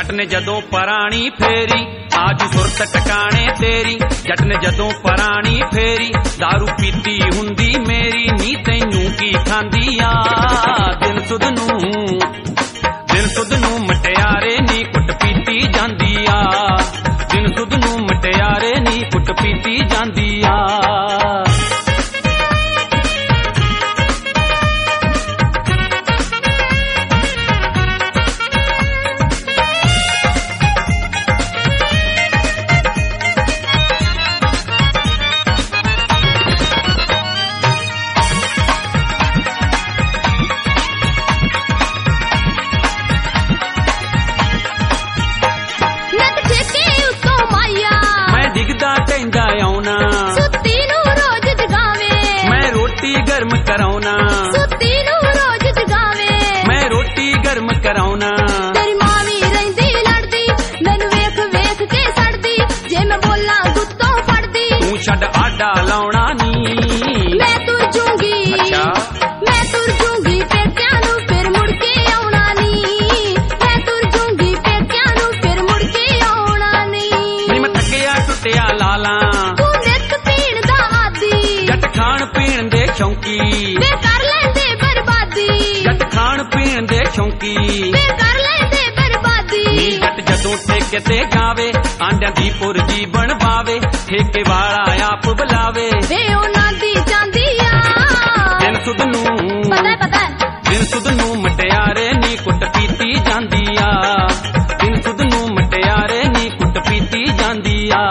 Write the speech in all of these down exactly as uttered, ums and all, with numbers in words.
जट ने जदों पराणी फेरी आज सुरत टकाने तेरी। जट ने जदों पराणी फेरी दारू पीती हुंदी मेरी नी तैनू की खांदी आ। दिन सुध नू दिन सुध नू मटियारे नी कुट पीती जांदी आ। दिन सुध नू मटियारे नी कुट पीती जांदी आ। गर्म कराउना सुत्ती नू रोज जगावे मैं रोटी गर्म कराउना। तेरी मां भी रहिंदी लड़दी मैनू वेख वेख के सड़दी जे मैं बोला गुत्तों फड़दी। तू छड़ आडा लाउना नी मैं तुर जूंगी। अच्छा मैं तुर जूंगी पेक्यां नू फिर मुड़ के आउणा नी। मैं तुर जूंगी पेक्यां नू फिर मुड़ के आउणा नी। नी मैं थकिया टुटिया लाला तू नित पीण दा आदी जट खाण पीण दे शौकी वे कर लेंदे बर्बादी। जट खाण पीण दे शौकी वे कर लेंदे बर्बादी। नी जट जदों ठेके ते जावे आंडियां दी पुरजी बनवावे ठेके वाला आप बुलावे वे उन्हां दी चांदी आ। दिन सुध नू पता है पता है दिन सुध नू मटियारे नी कुट पीती जांदी आ। दिन सुध नू मटियारे नी कुट पीती जांदी आ।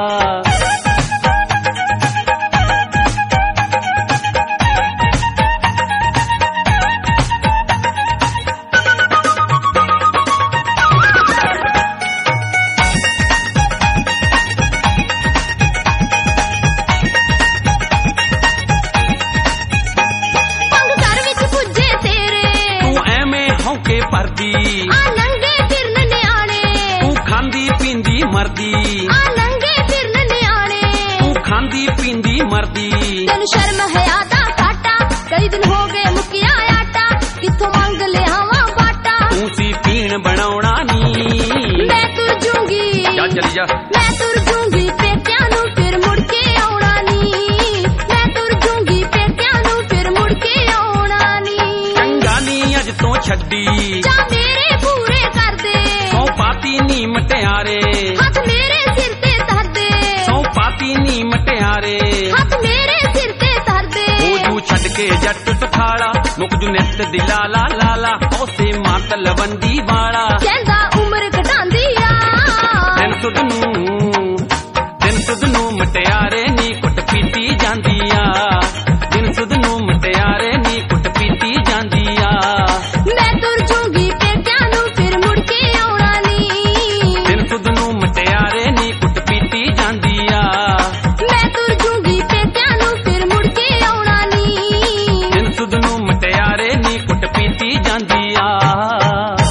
आ नंगे फिरन न्याणे तू खांदी पींदी मरदी। आ नंगे फिरन न्याणे तू खांदी पींदी मरदी। तेनू शर्म है आदा घाटा कई दिन हो गए मुकिया आटा किथों मंग लियावां बाटा। तू सी पीण बनाउणा नी मैं तुर जूंगी जा चली जा। मैं तुर जूंगी पेक्यां नू फिर मुड़ के आउणा नी। मैं तुर जूंगी पेक्यां नू फिर मुड़ के आउणा नी। चंगा नी अज तो छड्डी जा मेरे पूरे कर दे सौ पाती नी मटियारे हाथ मेरे सिर ते धर दे। सौ पाती नी मटियारे हाथ मेरे सिर ते धर दे। ओ जू छड़ के जट सखाड़ा मुक जू नित दी लाला लाला ओसे मात लवंदी वाला कहंदा उम्र घटांदी आ। दिन सुध नू दिन सुध नू मटियारे नी कुट पीती जांदी आ। दिन सुध नू मटियारे नी कुट पीती जांदी आ। मैं तुर जूंगी पेक्यां नू फिर मुड़ के आउणा नी। दिन सुध नू मटियारे नी कुट पीती जांदी आ। मैं तुर जूंगी पेक्यां नू फिर मुड़ के आउणा नी। दिन सुध नू मटियारे नी कुट पीती जांदी आ।